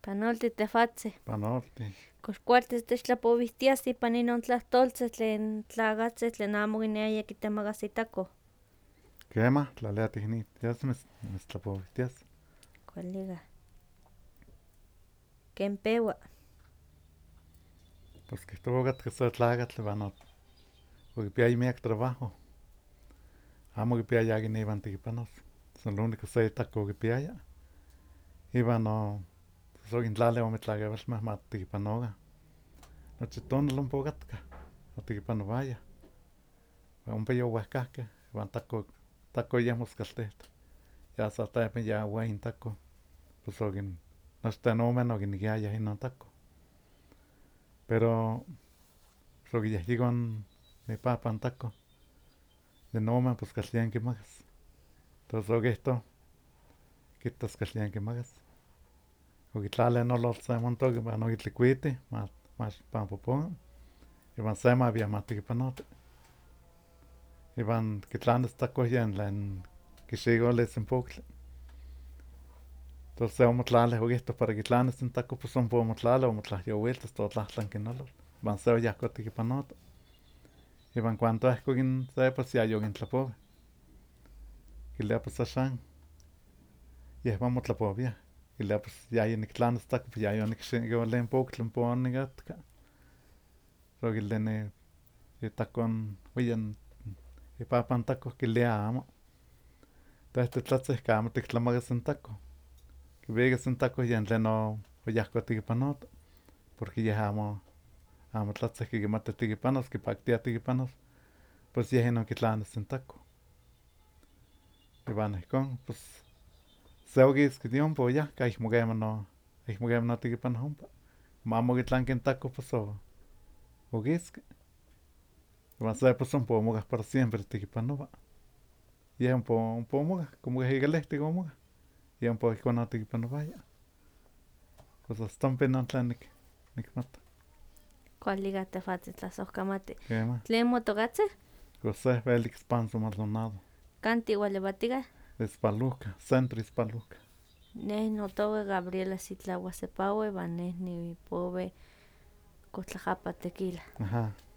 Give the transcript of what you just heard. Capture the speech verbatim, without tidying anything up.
Panolti tefatzi. Panolti. Kox kualtis techtlapovihtias ipan inon tlahtoltzi tlen tlakatzi tlen amo kineaya kitemakas itakoh. Kemah, tlalia tiknihtias mitztlapovihtias. Kualiga. Ken pewa. Pues kihtowa okatka se tlakatl iwan okipiaya miak trabajo. Amo okipiaya akin iwan tekipanos. San lo único se itakoh okipiaya. Iwan no pues okintlali ome tlakawalmeh ma tekipanokan. Nochi tonal ompa okatkah, otekipanowayah. Iwan ompa yowehkahkeh iwan takoh, takoh yeh moskaltihtoh. Ya satepan ya weyi n takoh, pues okin, nochten omen okinekiayah inon takoh. Pero pues okiyehyikoh n ipapan takoh de n omen pues kaltien kimakas. Tos okihtoh kitas kaltien kimakas. Okitlali n olotl se montok iwan okitlikuitih ma xikpanpopowa iwan se mawia ma tekipanoti. Iwan kitlanis takoh yen tlen kixikolis n poktli. Tos se omotlalih okihtoh para kitlanis n takoh pues ompa omotlali omotlahyowilti asta otlahtlanki n olotl. Iwan se oyahko tekipanoto. Iwan cuando ehkok n se pues yayokintlapowi. Kilia pues axan yehwan motlapowiah. Kilia pues yayiniktlanis takoh yayonikxiyoli n poktli ompa onikatka. So kilia ni itakoh n oye ipapan takoh kilia amo. Teh titlatzin ka amo tiktlamakas n takoh. Kiwikas n takoh yen tlen oyahko tekipanoto, porque yeh amo amo tlatzihki kimati tekipanos kipaktia tekipanos, pues yeh inon kitlanis n takoh. Iwan ihkon pues se okiski de ompa oyahka ayekmo keman o, ayekmo keman otekipanoh ompa. Como amo okitlanki n takoh pues okiski. Iwan se pues ompa omokah para siempre tekipanowa. Yeh ompa ompa omokah como keh ikalihtik omokah, yeh ompa ihkon otekipanowaya. Pues asta ompa inon tlen nikmati. Kualiga tehwatzin tlasohkamati. Kemah. ¿Tlen motokatzin? José Félix Panzo Maldonado. ¿Kan tiwalewattikah? Ixpaluhka, Centro Ixpaluhka. Neh notowa Gabriela Sitlawa Sepawa iwan neh nipowe Cotlahapa Tequila. Aha.